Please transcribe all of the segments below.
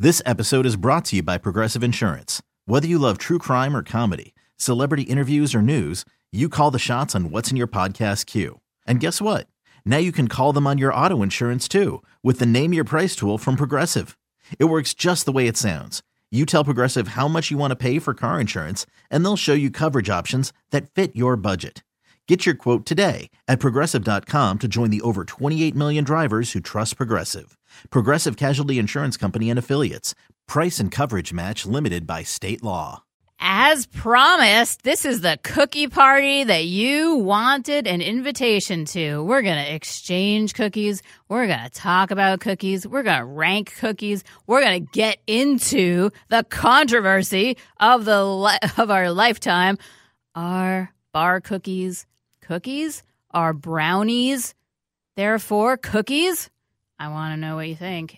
This episode is brought to you by Progressive Insurance. Whether you love true crime or comedy, celebrity interviews or news, you call the shots on what's in your podcast queue. And guess what? Now you can call them on your auto insurance too with the Name Your Price tool from Progressive. It works just the way it sounds. You tell Progressive how much you want to pay for car insurance, and they'll show you coverage options that fit your budget. Get your quote today at Progressive.com to join the over 28 million drivers who trust Progressive. Progressive Casualty Insurance Company and Affiliates. Price and coverage match limited by state law. As promised, this is the cookie party that you wanted an invitation to. We're going to exchange cookies. We're going to talk about cookies. We're going to rank cookies. We're going to get into the controversy of our lifetime. Are bar cookies cookies? Are brownies therefore cookies? I want to know what you think.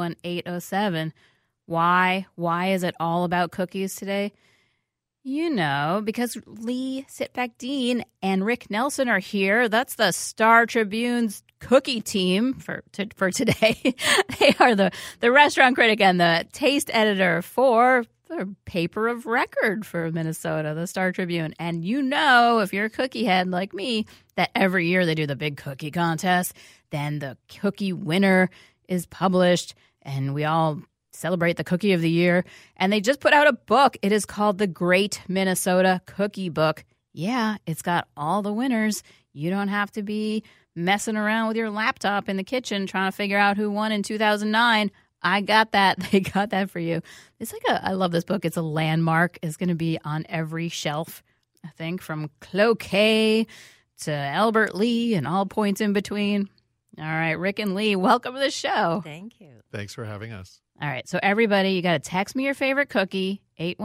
81807. Why is it all about cookies today? You know, because Lee Sitbeck-Dean and Rick Nelson are here. That's the Star Tribune's cookie team for today. They are the restaurant critic and the taste editor for the paper of record for Minnesota, the Star Tribune. And you know, if you're a cookie head like me, that every year they do the big cookie contest. Then the cookie winner is published, and we all celebrate the Cookie of the Year. And they just put out a book. It is called The Great Minnesota Cookie Book. Yeah, it's got all the winners. You don't have to be messing around with your laptop in the kitchen trying to figure out who won in 2009. I got that. They got that for you. It's like I love this book. It's a landmark. It's going to be on every shelf, I think, from Cloquet to Albert Lee and all points in between. All right, Rick and Lee, welcome to the show. Thank you. Thanks for having us. All right, so everybody, you got to text me your favorite cookie,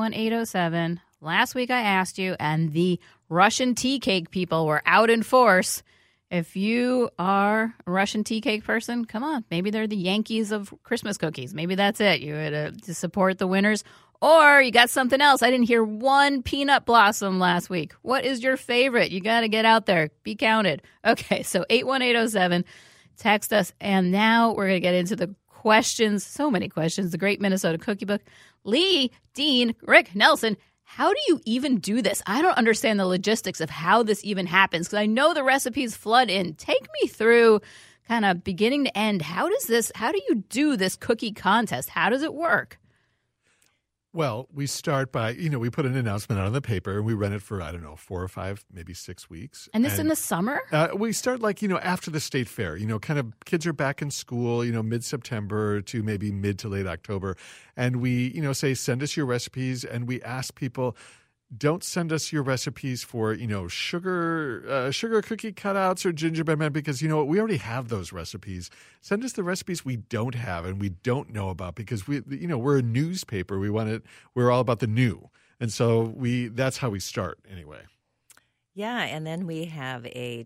81807. Last week I asked you, and the Russian tea cake people were out in force. If you are a Russian tea cake person, come on. Maybe they're the Yankees of Christmas cookies. Maybe that's it. You had to support the winners. Or you got something else. I didn't hear one peanut blossom last week. What is your favorite? You got to get out there. Be counted. Okay, so 81807. Text us. And now we're going to get into the questions. So many questions. The Great Minnesota Cookie Book. Lee, Dean, Rick Nelson. How do you even do this? I don't understand the logistics of how this even happens because I know the recipes flood in. Take me through kind of beginning to end. How do you do this cookie contest? How does it work? Well, we start by, we put an announcement out in the paper and we run it for, 4 or 5, maybe 6 weeks. And this in the summer? We start after the state fair, kind of kids are back in school, mid-September to maybe mid to late October. And we, say, send us your recipes. And we ask people, don't send us your recipes for, sugar cookie cutouts or gingerbread men because, we already have those recipes. Send us the recipes we don't have and we don't know about because we're a newspaper. We're all about the new. And so that's how we start anyway. Yeah, and then we have a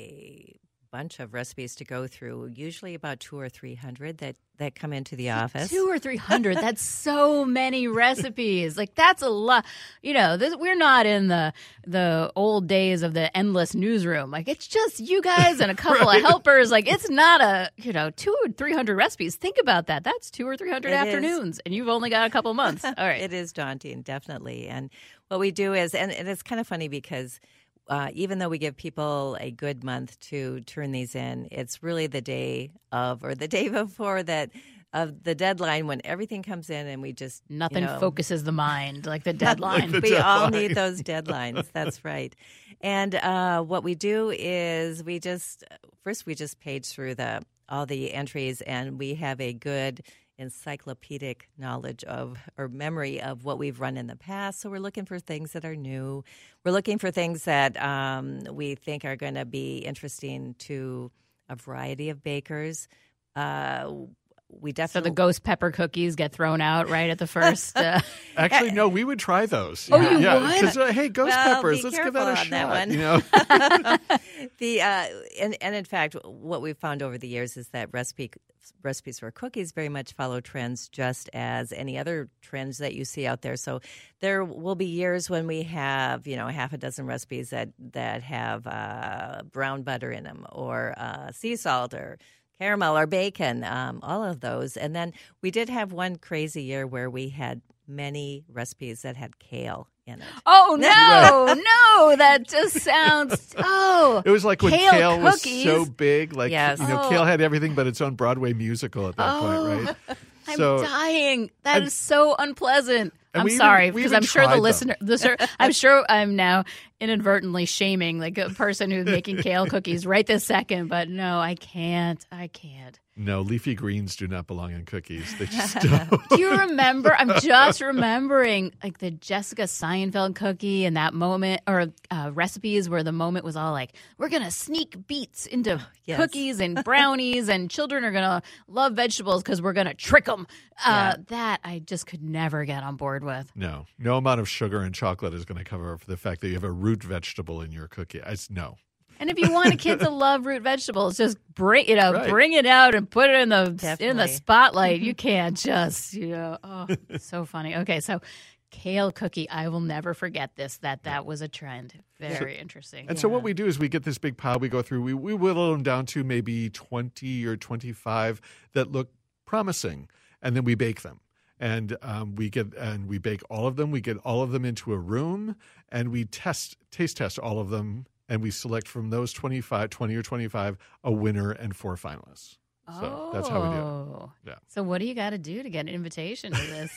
bunch of recipes to go through, usually about 200 or 300 that come into the office. 200 or 300, that's so many recipes. Like, that's a lot. We're not in the old days of the endless newsroom. Like, it's just you guys and a couple of helpers. Like, it's not 200 or 300 recipes. Think about that. That's 200 or 300 afternoons, and you've only got a couple months. All right. It is daunting, definitely. And what we do is, and it's kind of funny because even though we give people a good month to turn these in, it's really the day of or the day before that of the deadline when everything comes in and we just nothing focuses the mind like the deadline. We all need those deadlines. That's right. And what we do is we just page through all the entries and we have a good encyclopedic knowledge of or memory of what we've run in the past. So we're looking for things that are new. We're looking for things that we think are going to be interesting to a variety of bakers. We definitely so the ghost pepper cookies get thrown out right at the first. Actually, no, we would try those. Oh, you would? Because hey, ghost peppers, let's give that a shot. And in fact, what we've found over the years is that recipes for cookies very much follow trends, just as any other trends that you see out there. So there will be years when we have half a dozen recipes that have brown butter in them, or sea salt, or caramel or bacon, all of those. And then we did have one crazy year where we had many recipes that had kale in it. Oh, no, that just sounds, It was like when kale cookies. was so big. Like, Yes. Kale had everything but its own Broadway musical at that point, right? I'm dying. That is so unpleasant. and I'm we even- sorry, we because even I'm sure the tried listener, I'm sure I'm now inadvertently shaming like a person who's making kale cookies right this second. But no, I can't. No, leafy greens do not belong in cookies. They just don't. Do you remember? I'm just remembering like the Jessica Seinfeld cookie and that moment, or recipes where the moment was all like, we're going to sneak beets into Yes. cookies and brownies, and children are going to love vegetables because we're going to trick them. That I just could never get on board with. No amount of sugar and chocolate is going to cover for the fact that you have a root vegetable in your cookie. No. And if you want a kid to love root vegetables, just bring it out and put it in the Definitely. spotlight. You can't just, it's so funny. Okay, so kale cookie, I will never forget this. That was a trend. Very interesting. And so what we do is we get this big pile we go through. We whittle them down to maybe 20 or 25 that look promising, and then we bake them. And we bake all of them. We get all of them into a room, and we taste test all of them. And we select from those 20 or 25, a winner and 4 finalists. So that's how we do it. Yeah. So what do you got to do to get an invitation to this?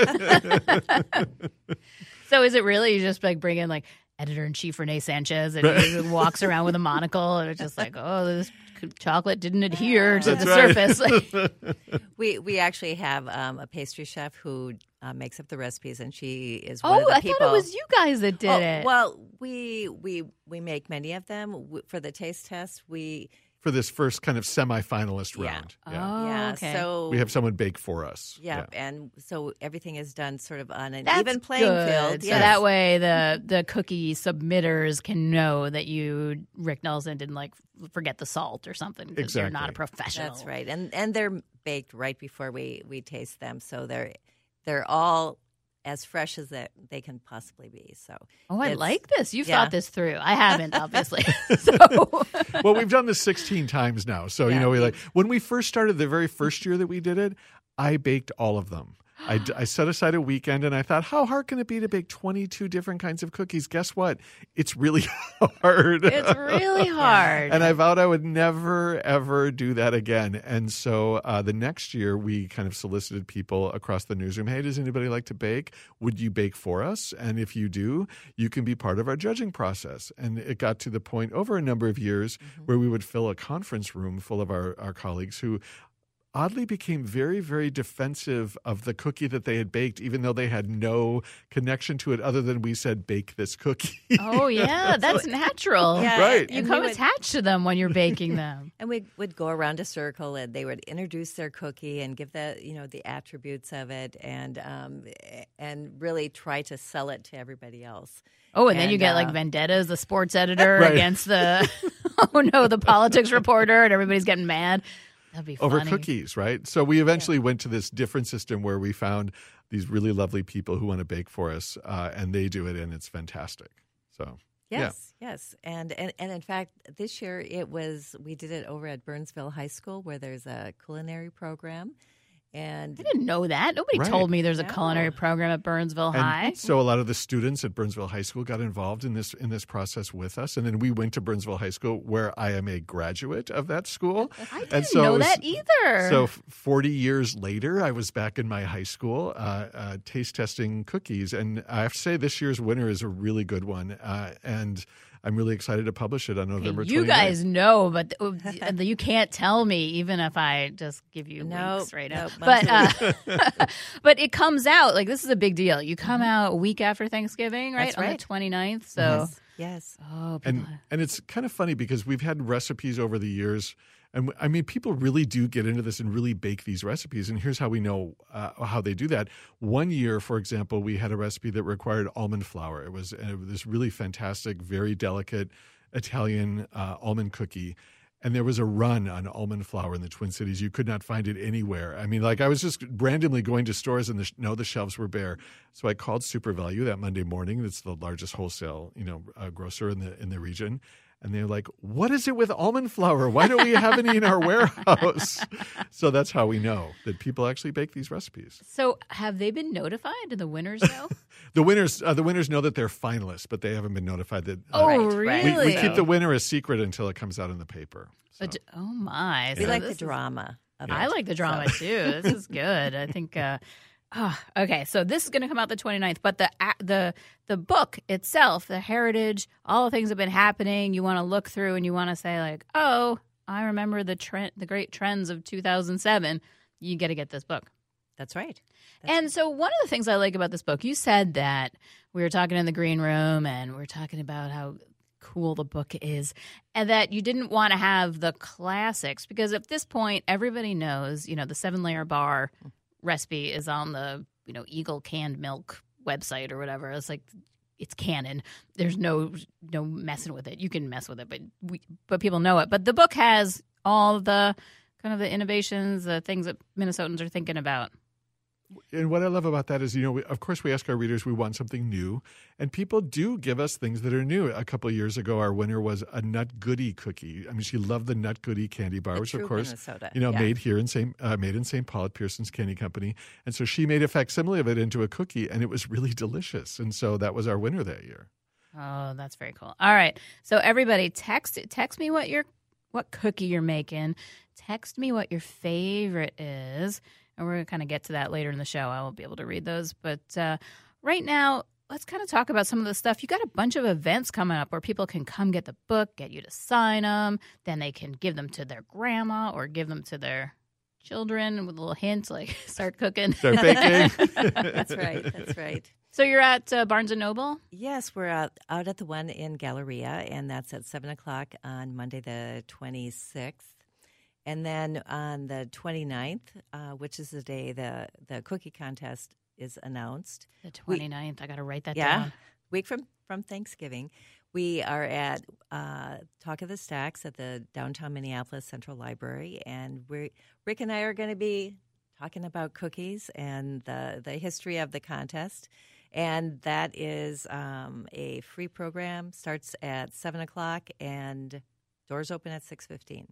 So is it really you just like bring in like editor-in-chief Renee Sanchez and he walks around with a monocle and it's just like, oh, this chocolate didn't adhere to the surface. We actually have a pastry chef who makes up the recipes, and she is one of the I people. thought it was you guys that did it. Well, we make many of them for the taste test. For this first kind of semifinalist Yeah. round. Oh, okay. So We have someone bake for us. Yeah, and so everything is done sort of on an That's even playing good. field. So Yes. that way the cookie submitters can know that you, Rick Nelson, didn't like forget the salt or something because you're not a Exactly. professional. That's right, and they're baked right before we taste them, so they're all as fresh as that they can possibly be. So Oh, I it's- like this. You've yeah. thought this through. I haven't, obviously. So Well, we've done this 16 times now. So, Yeah. when we first started, the very first year that we did it, I baked all of them. I set aside a weekend and I thought, how hard can it be to bake 22 different kinds of cookies? Guess what? It's really hard. it's really hard. And I vowed I would never, ever do that again. And so the next year, we kind of solicited people across the newsroom. Hey, does anybody like to bake? Would you bake for us? And if you do, you can be part of our judging process. And it got to the point over a number of years where we would fill a conference room full of our colleagues who oddly became very, very defensive of the cookie that they had baked, even though they had no connection to it other than we said, bake this cookie. Oh, yeah. That's natural. Yeah, Right. You and come we would- attached to them when you're baking them. And we would go around a circle, and they would introduce their cookie and give the attributes of it, and really try to sell it to everybody else. Oh, and then you And, get like uh, Vendettas, the sports editor, Right. against the, the politics reporter, and everybody's getting mad. That'd be funny. Over cookies, right? So we eventually went to this different system where we found these really lovely people who want to bake for us, and they do it, and it's fantastic. So Yes. And in fact, this year we did it over at Burnsville High School, where there's a culinary program. And I didn't know that. Nobody Right. told me there's a No. culinary program at Burnsville High. And so a lot of the students at Burnsville High School got involved in this process with us, and then we went to Burnsville High School, where I am a graduate of that school. I didn't and so know it was- that either. So 40 years later, I was back in my high school taste testing cookies, and I have to say this year's winner is a really good one, and I'm really excited to publish it on November 29th. you guys know, but you can't tell me, even if I just give you Nope, links right now. nope, But but it comes out like this is a big deal. You come out a week after Thanksgiving, right? That's On right. the 29th. So yes. oh, people, And it's kind of funny because we've had recipes over the years. And I mean, people really do get into this and really bake these recipes. And here's how we know how they do that. One year, for example, we had a recipe that required almond flour. It was this really fantastic, very delicate Italian almond cookie. And there was a run on almond flour in the Twin Cities. You could not find it anywhere. I mean, like I was just randomly going to stores and the shelves were bare. So I called Super Value that Monday morning. That's the largest wholesale, grocer in the region. And they're like, what is it with almond flour? Why don't we have any in our warehouse? So that's how we know that people actually bake these recipes. So have they been notified? Do the winners know? The winners know that they're finalists, but they haven't been notified that. Oh, Right. really? We keep the winner a secret until it comes out in the paper. So. Oh, my. We So like this the is- drama. Of I it. like the drama too. This is good. I think. Okay, so this is going to come out the 29th, but the book itself, the heritage, all the things that have been happening, you want to look through and you want to say like, oh, I remember the great trends of 2007. You got to get this book. That's right. And so one of the things I like about this book, you said that we were talking in the green room and we are talking about how cool the book is and that you didn't want to have the classics because at this point everybody knows, the 7-layer bar recipe is on the, Eagle canned milk website or whatever. It's like it's canon. There's no messing with it. You can mess with it, but people know it. But the book has all the kind of the innovations, the things that Minnesotans are thinking about. And what I love about that is, of course, we ask our readers, we want something new. And people do give us things that are new. A couple of years ago, our winner was a Nut Goody cookie. I mean, she loved the Nut Goody candy bar, which, of course, Minnesota. made here made in St. Paul at Pearson's Candy Company. And so she made a facsimile of it into a cookie, and it was really delicious. And so that was our winner that year. Oh, that's very cool. All right. So everybody text me what cookie you're making. Text me what your favorite is. And we're going to kind of get to that later in the show. I won't be able to read those. But right now, let's kind of talk about some of the stuff. You got a bunch of events coming up where people can come get the book, get you to sign them. Then they can give them to their grandma or give them to their children with a little hint, like start cooking. Start baking. That's right. That's right. So you're at Barnes & Noble? Yes, we're out at the one in Galleria, and that's at 7 o'clock on Monday the 26th. And then on the 29th, which is the day the cookie contest is announced. The 29th. I got to write that Yeah, down. week from Thanksgiving. We are at Talk of the Stacks at the downtown Minneapolis Central Library, and Rick and I are going to be talking about cookies and the history of the contest. And that is a free program, starts at 7 o'clock, and doors open at 6:15.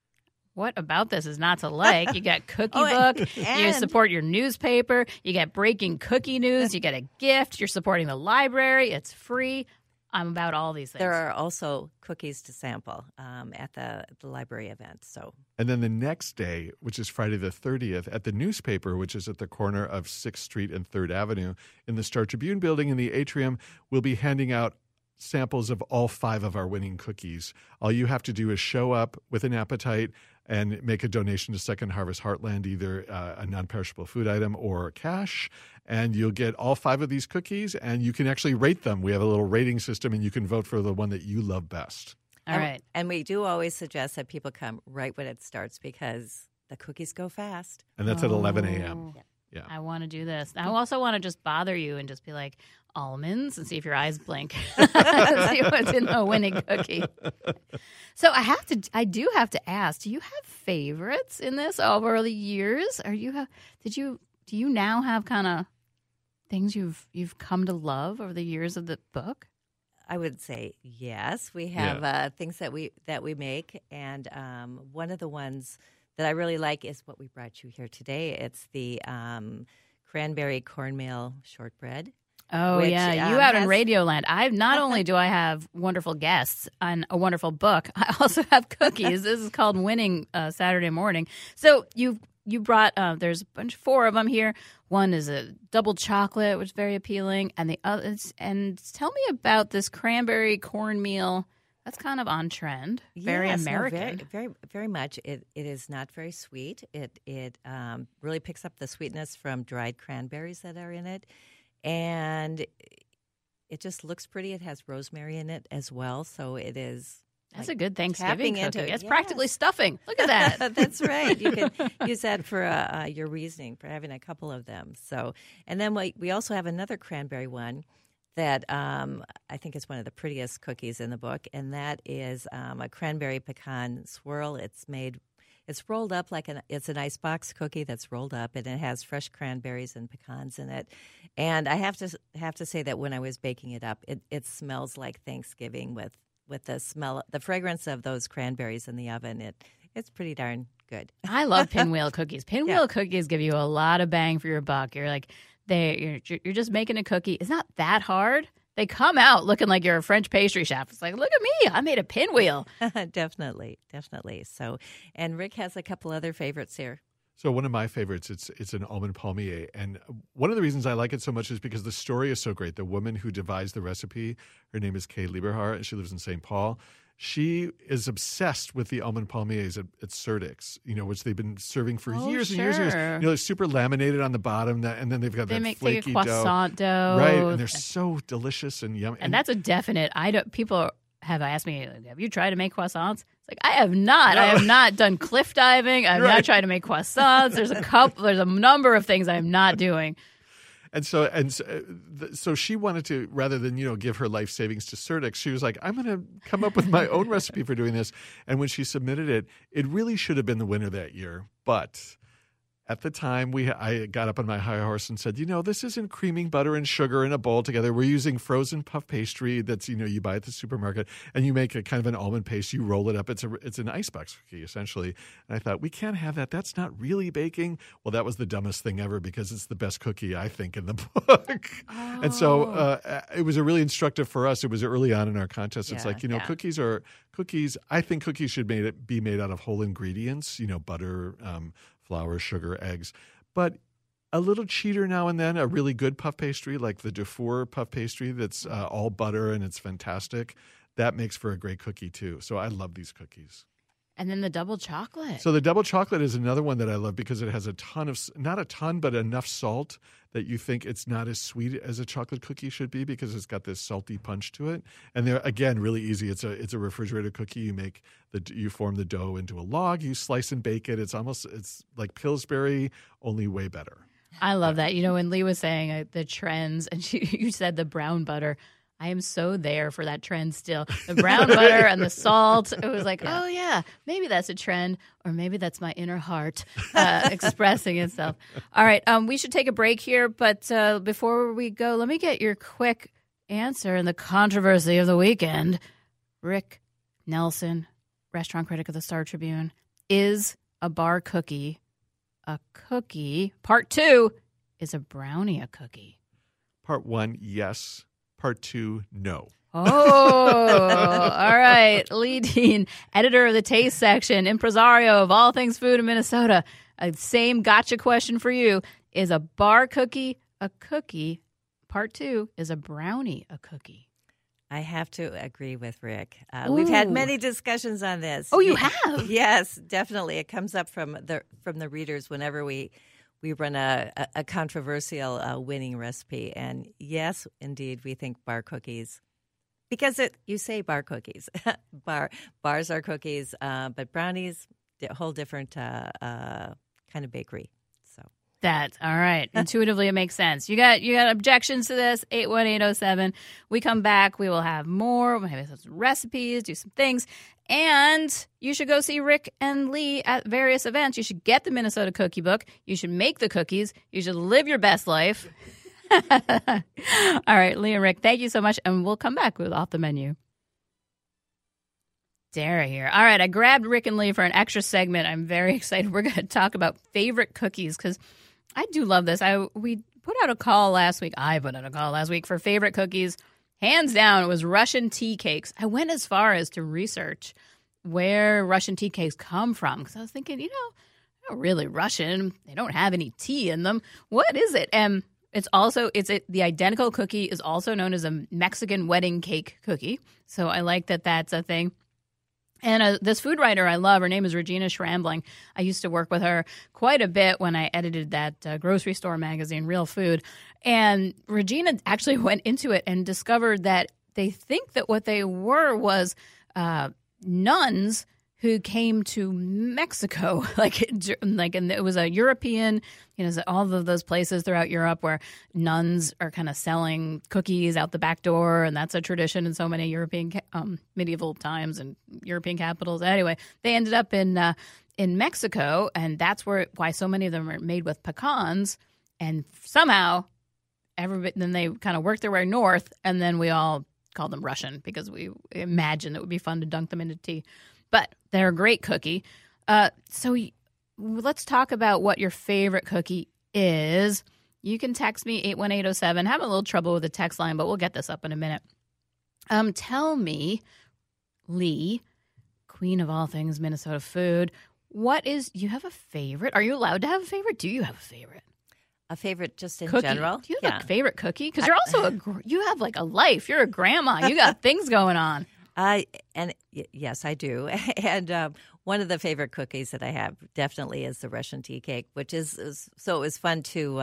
What about this is not to like? You got Cookie Oh, Book. You and- support your newspaper. You get breaking cookie news. You get a gift. You're supporting the library. It's free. I'm about all these things. There are also cookies to sample at the library event. So And then the next day, which is Friday the 30th, at the newspaper, which is at the corner of 6th Street and 3rd Avenue in the Star Tribune building in the atrium, we'll be handing out samples of all 5 of our winning cookies. All you have to do is show up with an appetite and make a donation to Second Harvest Heartland, either a non-perishable food item or cash, and you'll get all 5 of these cookies, and you can actually rate them. We have a little rating system, and you can vote for the one that you love best. all right. And we do always suggest that people come right when it starts because the cookies go fast. And that's at 11 a.m. Oh, Yeah. I want to do this. I also want to just bother you and just be like, almonds, and see if your eyes blink. See what's in the winning cookie. So I do have to ask, do you have favorites in this over the years? Do you now have kind of things you've come to love over the years of the book? I would say yes. We have things that we make, and one of the ones that I really like is what we brought you here today. It's the cranberry cornmeal shortbread. Oh, Which, yeah. You out in has- Radioland. Not only do I have wonderful guests and a wonderful book, I also have cookies. This is called Winning Saturday Morning. So you brought, there's 4 of them here. One is a double chocolate, which is very appealing. And the other, and tell me about this cranberry cornmeal. That's kind of on trend. Very Yes, no, American. very, very much. It is not very sweet. It really picks up the sweetness from dried cranberries that are in it. And it just looks pretty. It has rosemary in it as well, so it is. That's like a good Thanksgiving tapping into cookie. it. It's Yes. practically stuffing. Look at that. That's right. You can use that for your reasoning for having a couple of them. So, and then we also have another cranberry one that I think is one of the prettiest cookies in the book, and that is a cranberry pecan swirl. It's rolled up it's an icebox cookie that's rolled up, and it has fresh cranberries and pecans in it. And I have to say that when I was baking it up, it smells like Thanksgiving with with the smell, the fragrance of those cranberries in the oven, it's pretty darn good. I love pinwheel cookies. Pinwheel cookies give you a lot of bang for your buck. You're like, you're just making a cookie. It's not that hard. They come out looking like you're a French pastry chef. It's like, look at me. I made a pinwheel. Definitely. So, and Rick has a couple other favorites here. So one of my favorites, it's an almond palmier. And one of the reasons I like it so much is because the story is so great. The woman who devised the recipe, her name is Kay Lieberhart, and she lives in St. Paul. She is obsessed with the almond palmiers at Surdyk's, which they've been serving for years and years and years. They're super laminated on the bottom, and then they've got that flaky croissant dough. Right, and they're so delicious and yummy. And that's a definite. People have asked me, have you tried to make croissants? It's like, I have not. No. I have not done cliff diving. I have not tried to make croissants. There's a number of things I'm not doing. And so she wanted to, rather than, give her life savings to Surdyk's, she was like, I'm going to come up with my own recipe for doing this. And when she submitted it, it really should have been the winner that year. But at the time, I got up on my high horse and said, this isn't creaming butter and sugar in a bowl together. We're using frozen puff pastry that's, you buy at the supermarket, and you make a kind of an almond paste. You roll it up. It's an icebox cookie, essentially. And I thought, we can't have that. That's not really baking. Well, that was the dumbest thing ever because it's the best cookie, I think, in the book. Oh. And so it was a really instructive for us. It was early on in our contest. It's cookies. I think cookies should be made out of whole ingredients, butter, flour, sugar, eggs. But a little cheater now and then, a really good puff pastry like the Dufour puff pastry that's all butter and it's fantastic, that makes for a great cookie too. So I love these cookies. And then the double chocolate. So the double chocolate is another one that I love because it has not a ton, but enough salt that you think it's not as sweet as a chocolate cookie should be because it's got this salty punch to it. And they're, again, really easy. It's a refrigerated cookie. You form the dough into a log. You slice and bake it. It's like Pillsbury, only way better. I love that. When Lee was saying the trends, and you said the brown butter. I am so there for that trend still. The brown butter and the salt. It was like, oh, yeah, maybe that's a trend, or maybe that's my inner heart expressing itself. All right, we should take a break here, but before we go, let me get your quick answer in the controversy of the weekend. Rick Nelson, restaurant critic of the Star Tribune, is a bar cookie a cookie? Part 2, is a brownie a cookie? Part 1, yes. Part 2, no. Oh, all right. Lee Dean, editor of the Taste section, impresario of all things food in Minnesota. Same gotcha question for you. Is a bar cookie a cookie? Part 2, is a brownie a cookie? I have to agree with Rick. We've had many discussions on this. Oh, you have? Yes, definitely. It comes up from the readers whenever we run a controversial winning recipe. And yes, indeed, we think bar cookies, because you say bar cookies. Bars are cookies, but brownies, a whole different kind of bakery. So that's all right. Intuitively, it makes sense. You got objections to this? 81807. We come back. We will have more. We'll have some recipes, do some things. And you should go see Rick and Lee at various events. You should get the Minnesota Cookie Book. You should make the cookies. You should live your best life. All right, Lee and Rick, thank you so much. And we'll come back with Off the Menu. Dara here. All right, I grabbed Rick and Lee for an extra segment. I'm very excited. We're going to talk about favorite cookies because I do love this. We put out a call last week. I put out a call last week for favorite cookies. Hands down, it was Russian tea cakes. I went as far as to research where Russian tea cakes come from because I was thinking, they're not really Russian. They don't have any tea in them. What is it? And the identical cookie is also known as a Mexican wedding cake cookie. So I like that that's a thing. And this food writer I love, her name is Regina Schrambling. I used to work with her quite a bit when I edited that grocery store magazine, Real Food. And Regina actually went into it and discovered that they think that what they were was nuns who came to Mexico, and it was a European, all of those places throughout Europe where nuns are kind of selling cookies out the back door, and that's a tradition in so many European medieval times and European capitals. Anyway, they ended up in Mexico, and that's why so many of them are made with pecans, and somehow then they kind of worked their way north, and then we all call them Russian because we imagine it would be fun to dunk them into tea. But they're a great cookie. So let's talk about what your favorite cookie is. You can text me 81807. Having a little trouble with the text line, but we'll get this up in a minute. Tell me, Lee, queen of all things Minnesota food, you have a favorite? Are you allowed to have a favorite? Do you have a favorite? A favorite just in Cookie. general? Do you have a favorite cookie? Because you're also you have like a life. You're a grandma. You got things going on. Yes, I do. And one of the favorite cookies that I have definitely is the Russian tea cake, which is so it was fun to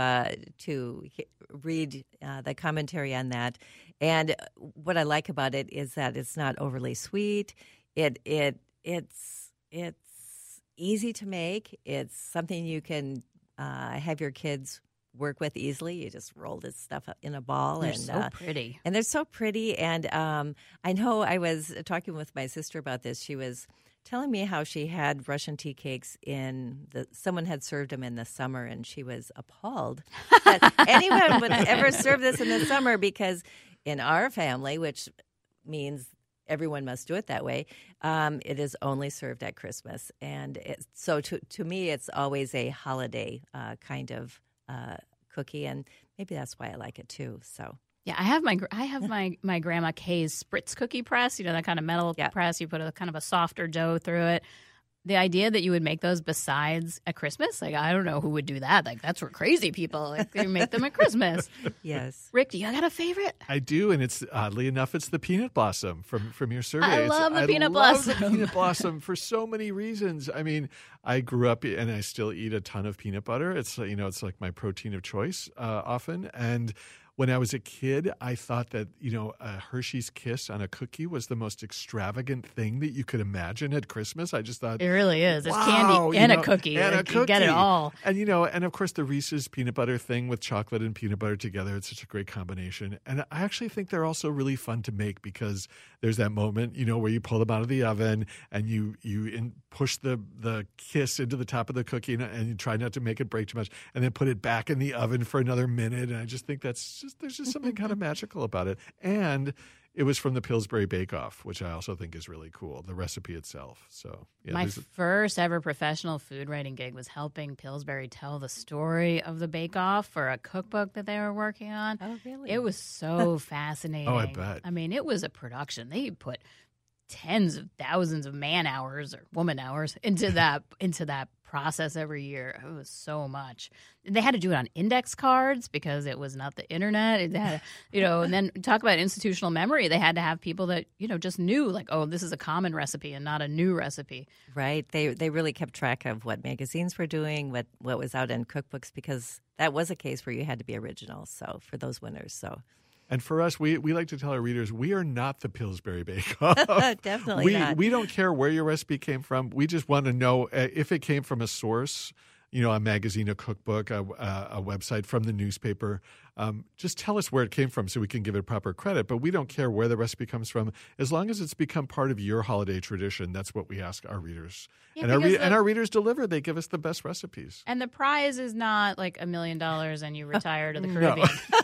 read the commentary on that. And what I like about it is that it's not overly sweet. It's easy to make. It's something you can have your kids work with easily. You just roll this stuff in a ball. They're so pretty. And they're so pretty. And I know I was talking with my sister about this. She was telling me how she had Russian tea cakes someone had served them in the summer, and she was appalled that anyone would ever serve this in the summer, because in our family, which means everyone must do it that way, it is only served at Christmas. And so to me, it's always a holiday kind of cookie, and maybe that's why I like it too. So yeah, I have my Grandma Kay's Spritz cookie press. You know, that kind of metal press. You put a kind of a softer dough through it. The idea that you would make those besides at Christmas, like, I don't know who would do that. Like, that's for crazy people. Like, you make them at Christmas. Yes. Rick, do you got a favorite? I do, and it's oddly enough, it's the peanut blossom from your survey. I love the peanut blossom. I love the peanut blossom for so many reasons. I mean, I grew up and I still eat a ton of peanut butter. It's like my protein of choice often, and when I was a kid, I thought that, a Hershey's Kiss on a cookie was the most extravagant thing that you could imagine at Christmas. I just thought it really is. It's wow, candy and a cookie. And a cookie. You get it all. And, and of course the Reese's peanut butter thing with chocolate and peanut butter together, it's such a great combination. And I actually think they're also really fun to make because there's that moment, where you pull them out of the oven and you push the Kiss into the top of the cookie and you try not to make it break too much and then put it back in the oven for another minute. And I just think there's just something kind of magical about it. And it was from the Pillsbury Bake Off, which I also think is really cool, the recipe itself. So yeah, my first ever professional food writing gig was helping Pillsbury tell the story of the Bake Off for a cookbook that they were working on. Oh, really? It was so fascinating. Oh, I bet. I mean, it was a production. They put tens of thousands of man hours or woman hours into that process every year. It was so much. They had to do it on index cards because it was not the internet. It had, and then talk about institutional memory. They had to have people that, just knew like, oh, this is a common recipe and not a new recipe. Right. They really kept track of what magazines were doing, what was out in cookbooks, because that was a case where you had to be original. So for those winners, so. And for us, we like to tell our readers, we are not the Pillsbury Bake Off. Definitely not. We don't care where your recipe came from. We just want to know if it came from a source, a magazine, a cookbook, a website, from the newspaper. Just tell us where it came from so we can give it proper credit. But we don't care where the recipe comes from. As long as it's become part of your holiday tradition, that's what we ask our readers. Yeah, and our readers deliver. They give us the best recipes. And the prize is not like $1 million and you retire to the Caribbean.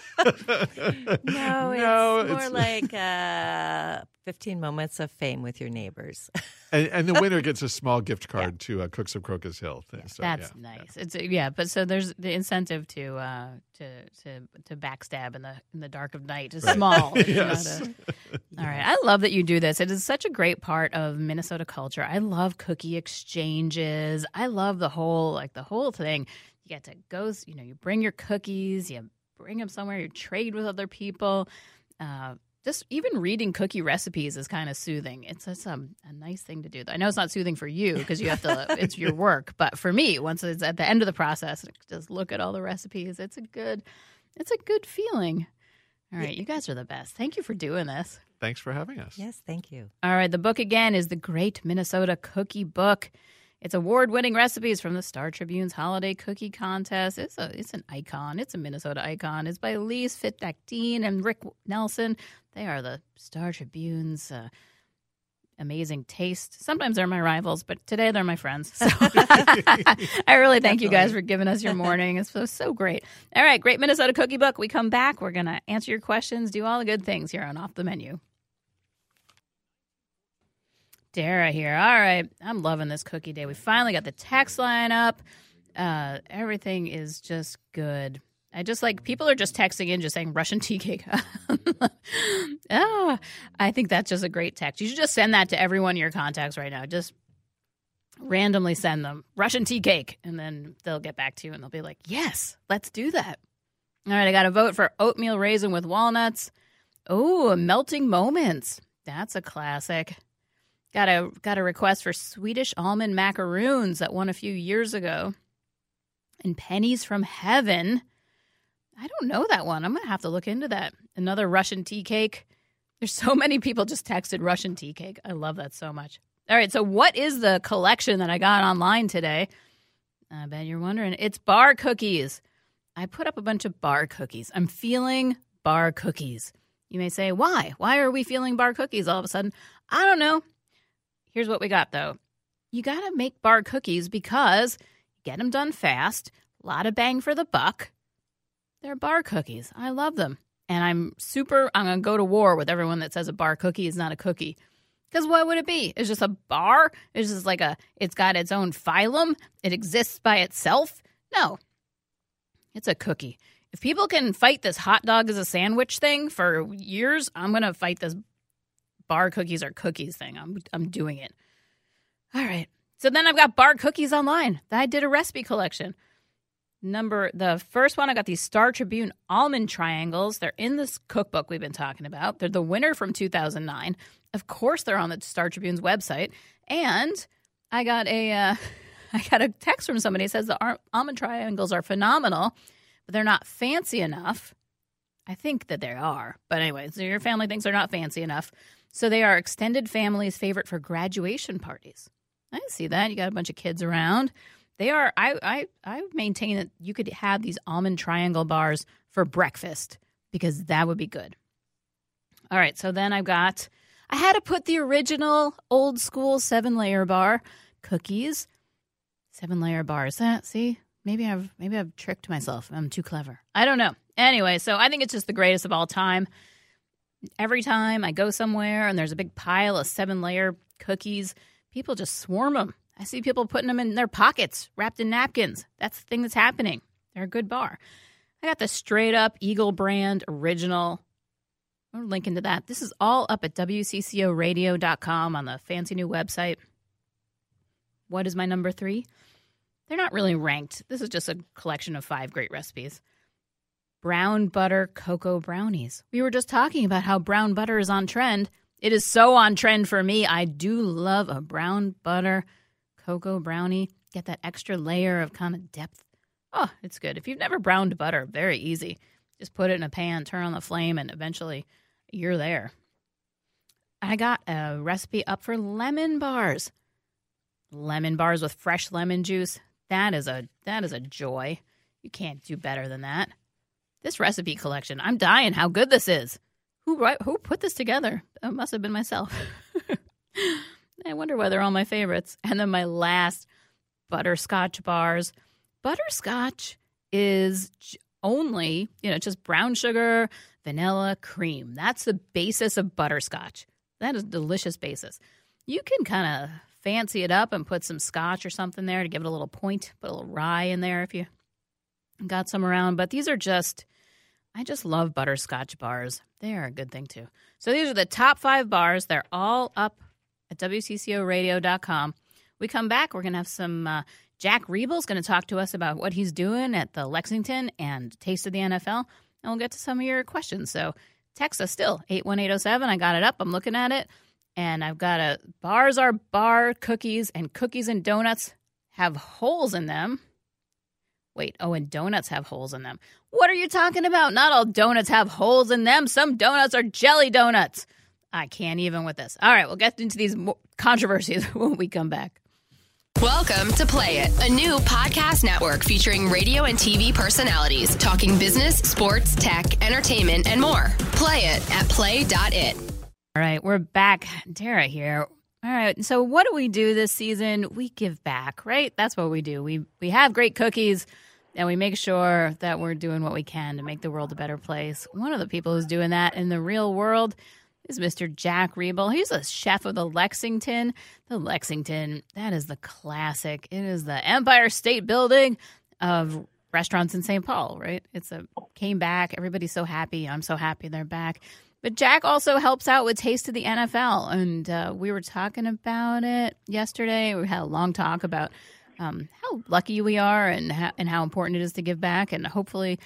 No, it's more like 15 moments of fame with your neighbors. And the winner gets a small gift card to Cooks of Crocus Hill. So, that's nice. Yeah. It's but so there's the incentive to backstab in the dark of night is small. Yes. All right. I love that you do this. It is such a great part of Minnesota culture. I love cookie exchanges. I love the whole thing. You get to go, you bring your cookies, you bring them somewhere, you trade with other people. Just even reading cookie recipes is kind of soothing. It's a nice thing to do. I know it's not soothing for you because you have to. It's your work, but for me, once it's at the end of the process, just look at all the recipes. It's a good feeling. All right, you guys are the best. Thank you for doing this. Thanks for having us. Yes, thank you. All right, the book again is The Great Minnesota Cookie Book. It's award-winning recipes from the Star Tribune's Holiday Cookie Contest. It's an icon. It's a Minnesota icon. It's by Lise Fitt-Bechtin and Rick Nelson. They are the Star Tribune's amazing taste. Sometimes they're my rivals, but today they're my friends. So I really thank you guys for giving us your morning. It's so great. All right, Great Minnesota Cookie Book. We come back. We're going to answer your questions, do all the good things here on Off the Menu. Dara here. All right. I'm loving this cookie day. We finally got the text line up. Everything is just good. I just people are just texting in, just saying Russian tea cake. I think that's just a great text. You should just send that to everyone in your contacts right now. Just randomly send them Russian tea cake, and then they'll get back to you, and they'll be like, yes, let's do that. All right, I got a vote for oatmeal raisin with walnuts. Oh, melting moments. That's a classic. Got a request for Swedish almond macaroons that won a few years ago. And pennies from heaven. I don't know that one. I'm going to have to look into that. Another Russian tea cake. There's so many people just texted Russian tea cake. I love that so much. All right, so what is the collection that I got online today? I bet you're wondering. It's bar cookies. I put up a bunch of bar cookies. I'm feeling bar cookies. You may say, why? Why are we feeling bar cookies all of a sudden? I don't know. Here's what we got, though. You got to make bar cookies because you get them done fast, a lot of bang for the buck. They're bar cookies. I love them. And I'm going to go to war with everyone that says a bar cookie is not a cookie. Because what would it be? It's just a bar? It's just it's got its own phylum? It exists by itself? No. It's a cookie. If people can fight this hot dog as a sandwich thing for years, I'm going to fight this bar cookies are cookies thing. I'm doing it. All right. So then I've got bar cookies online. I did a recipe collection. The first one, I got these Star Tribune almond triangles. They're in this cookbook we've been talking about. They're the winner from 2009. Of course, they're on the Star Tribune's website. And I got a text from somebody that says the almond triangles are phenomenal, but they're not fancy enough. I think that they are. But anyway, so your family thinks they're not fancy enough. So they are extended family's favorite for graduation parties. I see that. You got a bunch of kids around. They are. I maintain that you could have these almond triangle bars for breakfast because that would be good. All right. So then I had to put the original old school 7-layer bar cookies. 7-layer bars. See, maybe I've tricked myself. I'm too clever. I don't know. Anyway, so I think it's just the greatest of all time. Every time I go somewhere and there's a big pile of 7-layer cookies, people just swarm them. I see people putting them in their pockets, wrapped in napkins. That's the thing that's happening. They're a good bar. I got the straight up Eagle brand original. I'm linking to that. This is all up at WCCOradio.com on the fancy new website. What is my number 3? They're not really ranked. This is just a collection of 5 great recipes. Brown butter cocoa brownies. We were just talking about how brown butter is on trend. It is so on trend for me. I do love a brown butter cocoa brownie. Get that extra layer of kind of depth. Oh, it's good. If you've never browned butter, very easy. Just put it in a pan, turn on the flame, and eventually you're there. I got a recipe up for lemon bars. Lemon bars with fresh lemon juice. That is a joy. You can't do better than that. This recipe collection, I'm dying how good this is. Who put this together? It must have been myself. I wonder why they're all my favorites. And then my last, butterscotch bars. Butterscotch is only, just brown sugar, vanilla, cream. That's the basis of butterscotch. That is a delicious basis. You can kind of fancy it up and put some scotch or something there to give it a little point. Put a little rye in there if you got some around. But these are I just love butterscotch bars. They are a good thing, too. So these are the top 5 bars. They're all up at WCCOradio.com. We come back. We're going to have some Jack Riebel's going to talk to us about what he's doing at the Lexington and Taste of the NFL. And we'll get to some of your questions. So text us still, 81807. I got it up. I'm looking at it. And I've got bars are bar cookies, and cookies and donuts have holes in them. Wait, and donuts have holes in them. What are you talking about? Not all donuts have holes in them. Some donuts are jelly donuts. I can't even with this. All right, we'll get into these controversies when we come back. Welcome to Play It, a new podcast network featuring radio and TV personalities talking business, sports, tech, entertainment, and more. Play it at play.it. All right, we're back. Tara here. All right, so what do we do this season? We give back, right? That's what we do. We have great cookies, and we make sure that we're doing what we can to make the world a better place. One of the people who's doing that in the real world is Mr. Jack Riebel. He's a chef of the Lexington. The Lexington, that is the classic. It is the Empire State Building of restaurants in St. Paul, right? Came back. Everybody's so happy. I'm so happy they're back. But Jack also helps out with Taste of the NFL, and we were talking about it yesterday. We had a long talk about how lucky we are and how important it is to give back, and hopefully,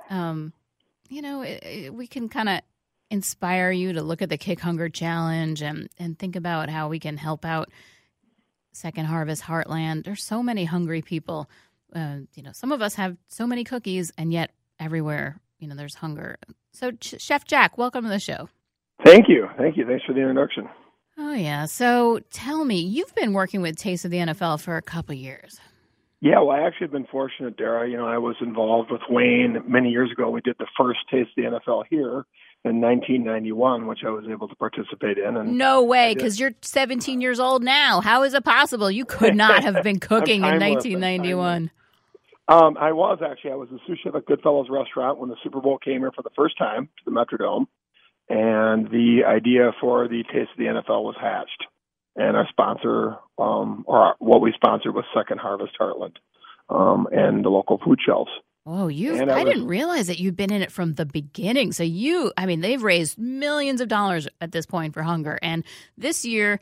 we can kind of inspire you to look at the Kick Hunger Challenge and think about how we can help out Second Harvest Heartland. There's so many hungry people. Some of us have so many cookies, and yet everywhere, there's hunger. So, Chef Jack, welcome to the show. Thank you. Thanks for the introduction. Oh, yeah. So tell me, you've been working with Taste of the NFL for a couple years. Yeah, well, I actually have been fortunate, Dara. I was involved with Wayne many years ago. We did the first Taste of the NFL here in 1991, which I was able to participate in. And no way, because you're 17 years old now. How is it possible? You could not have been cooking in 1991. I was a sous chef at Goodfellas Restaurant when the Super Bowl came here for the first time to the Metrodome. And the idea for the Taste of the NFL was hatched. And our sponsor, or what we sponsored, was Second Harvest Heartland and the local food shelves. Oh, I didn't realize that you've been in it from the beginning. So they've raised millions of dollars at this point for hunger. And this year,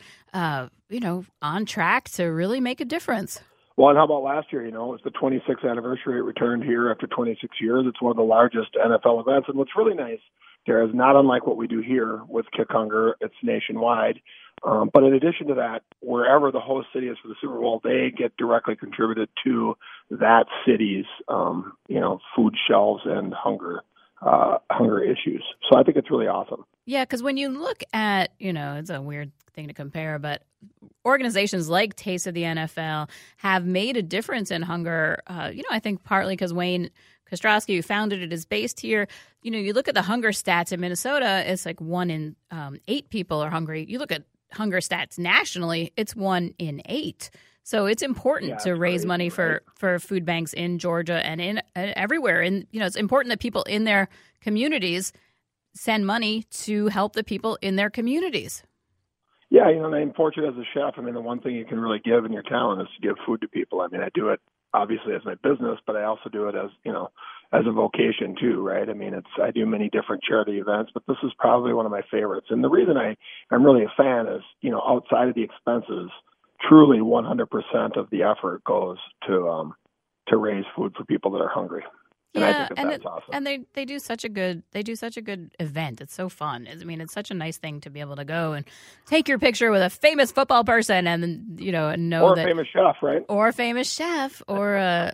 on track to really make a difference. Well, and how about last year? It was the 26th anniversary. It returned here after 26 years. It's one of the largest NFL events. And what's really nice there is, not unlike what we do here with Kick Hunger, it's nationwide. But in addition to that, wherever the host city is for the Super Bowl, they get directly contributed to that city's, food shelves and hunger issues. So I think it's really awesome. Yeah, because when you look at, it's a weird thing to compare, but organizations like Taste of the NFL have made a difference in hunger. I think partly because Wayne Kostrowski, who founded it, is based here. You look at the hunger stats in Minnesota, it's like 1 in 8 people are hungry. You look at hunger stats nationally, it's 1 in 8. So it's important to raise money for food banks in Georgia and in everywhere. And, it's important that people in their communities send money to help the people in their communities. Yeah, and I'm fortunate as a chef. The one thing you can really give in your talent is to give food to people. I do it obviously as my business, but I also do it as a vocation too, right? I do many different charity events, but this is probably one of my favorites. And the reason I'm really a fan is, outside of the expenses, truly 100% of the effort goes to raise food for people that are hungry. And I think that's awesome. And they do such a good event. It's so fun. It's such a nice thing to be able to go and take your picture with a famous football person, and know that, a famous chef, right? Or a famous chef, or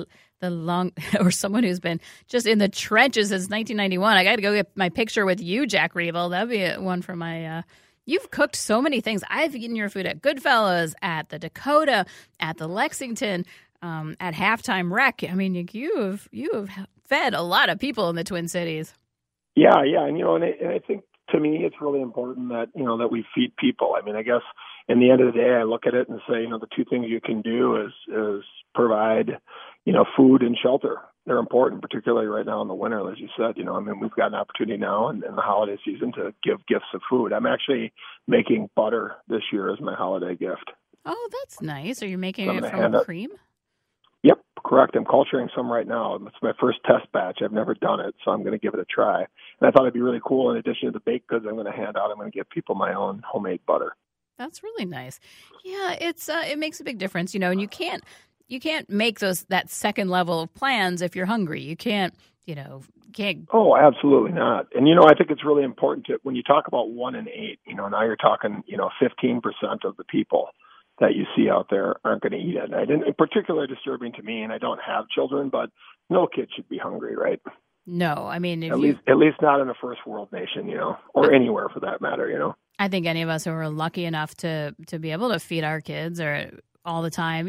or someone who's been just in the trenches since 1991. I got to go get my picture with you, Jack Riebel. That'd be one for my. You've cooked so many things. I've eaten your food at Goodfellas, at the Dakota, at the Lexington. At Halftime Rec. You have fed a lot of people in the Twin Cities. Yeah, and I think to me it's really important that that we feed people. I guess in the end of the day, I look at it and say, the two things you can do is provide food and shelter. They're important, particularly right now in the winter, as you said. We've got an opportunity now in the holiday season to give gifts of food. I'm actually making butter this year as my holiday gift. Oh, that's nice. Are you making it from cream? Yep, correct. I'm culturing some right now. It's my first test batch. I've never done it, so I'm going to give it a try. And I thought it'd be really cool. In addition to the baked goods I'm going to hand out, I'm going to give people my own homemade butter. That's really nice. Yeah, it makes a big difference, and you can't make that second level of plans if you're hungry. You can't. Oh, absolutely not. And I think it's really important when you talk about 1 in 8. Now you're talking 15% of the people that you see out there aren't going to eat it. And it's particularly disturbing to me, and I don't have children, but no kid should be hungry, right? No, at least not in a first world nation, or anywhere for that matter, I think any of us who are lucky enough to be able to feed our kids or all the time,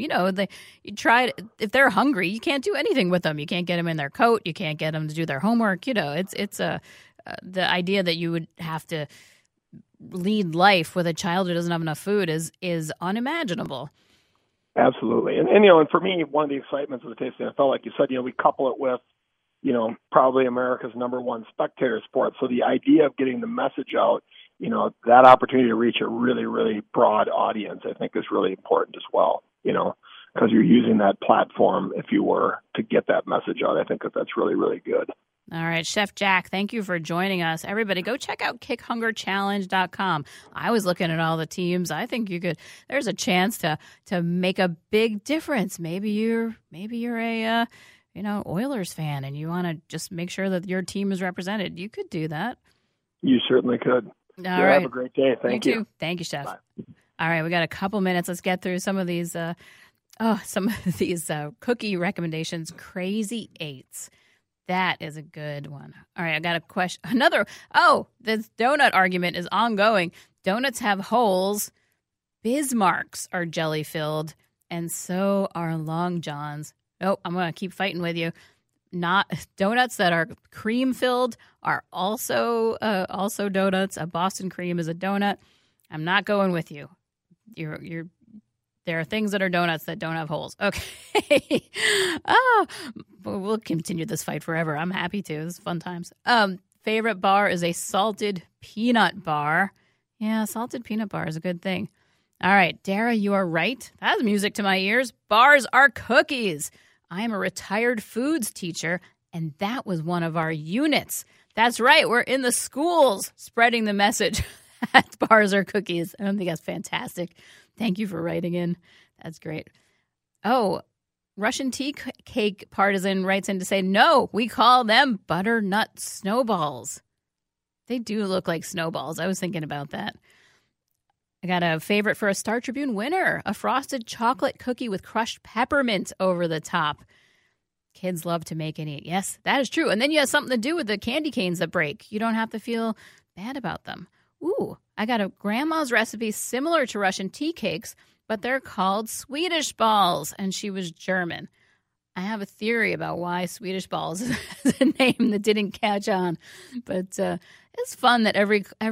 if they're hungry, you can't do anything with them. You can't get them in their coat. You can't get them to do their homework. It's the idea that you would have to lead life with a child who doesn't have enough food is unimaginable. Absolutely. And for me, one of the excitements of the Taste of the NFL, like you said, we couple it with, probably America's #1 spectator sport. So the idea of getting the message out, that opportunity to reach a really, really broad audience, I think is really important as well, because you're using that platform, if you were, to get that message out. I think that's really, really good. All right, Chef Jack, thank you for joining us. Everybody, go check out KickHungerChallenge.com. I was looking at all the teams. I think there's a chance to make a big difference. Maybe you're a Oilers fan and you want to just make sure that your team is represented. You could do that. You certainly could. All right. Have a great day. Thank you. You too. Thank you, Chef. Bye. All right, we got a couple minutes. Let's get through some of these cookie recommendations. Crazy Eights. That is a good one. All right, I got a question. This donut argument is ongoing. Donuts have holes. Bismarcks are jelly-filled, and so are Long Johns. Oh, I'm going to keep fighting with you. Not donuts that are cream-filled are also donuts. A Boston cream is a donut. I'm not going with you. There are things that are donuts that don't have holes. Okay. We'll continue this fight forever. I'm happy to. This is fun times. Favorite bar is a salted peanut bar. Yeah, salted peanut bar is a good thing. All right, Dara, you are right. That's music to my ears. Bars are cookies. I am a retired foods teacher, and that was one of our units. That's right. We're in the schools spreading the message that bars are cookies. I don't think that's fantastic. Thank you for writing in. That's great. Oh, Russian tea cake partisan writes in to say, no, we call them butternut snowballs. They do look like snowballs. I was thinking about that. I got a favorite for a Star Tribune winner, a frosted chocolate cookie with crushed peppermint over the top. Kids love to make and eat. Yes, that is true. And then you have something to do with the candy canes that break. You don't have to feel bad about them. Ooh, I got a grandma's recipe similar to Russian tea cakes, but they're called Swedish balls, and she was German. I have a theory about why Swedish balls is a name that didn't catch on, but it's fun that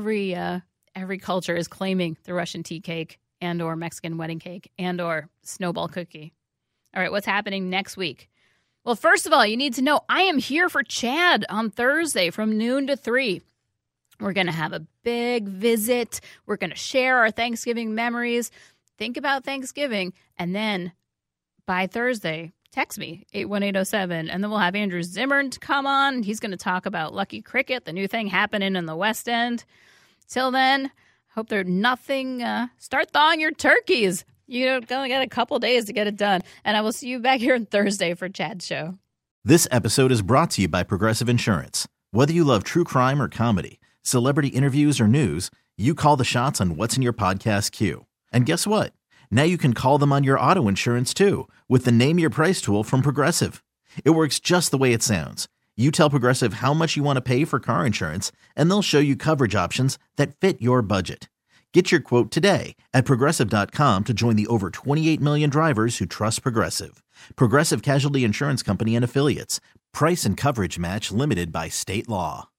every culture is claiming the Russian tea cake and or Mexican wedding cake and or snowball cookie. All right, what's happening next week? Well, first of all, you need to know I am here for Chad on Thursday from noon to 3. We're going to have a big visit. We're going to share our Thanksgiving memories. Think about Thanksgiving. And then by Thursday, text me, 81807. And then we'll have Andrew Zimmern come on. He's going to talk about Lucky Cricket, the new thing happening in the West End. Till then, hope there's nothing. Start thawing your turkeys. You only got a couple days to get it done. And I will see you back here on Thursday for Chad's show. This episode is brought to you by Progressive Insurance. Whether you love true crime or comedy, celebrity interviews or news, you call the shots on what's in your podcast queue. And guess what? Now you can call them on your auto insurance too with the Name Your Price tool from Progressive. It works just the way it sounds. You tell Progressive how much you want to pay for car insurance, and they'll show you coverage options that fit your budget. Get your quote today at Progressive.com to join the over 28 million drivers who trust Progressive. Progressive Casualty Insurance Company and Affiliates. Price and coverage match limited by state law.